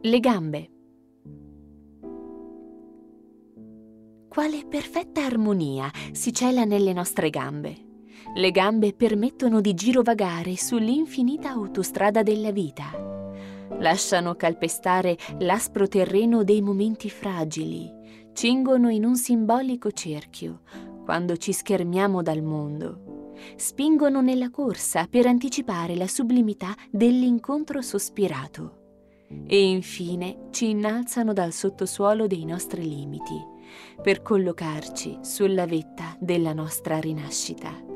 Le gambe. Quale perfetta armonia si cela nelle nostre gambe. Le gambe permettono di girovagare sull'infinita autostrada della vita. Lasciano calpestare l'aspro terreno dei momenti fragili, cingono in un simbolico cerchio quando ci schermiamo dal mondo, spingono nella corsa per anticipare la sublimità dell'incontro sospirato e infine ci innalzano dal sottosuolo dei nostri limiti per collocarci sulla vetta della nostra rinascita.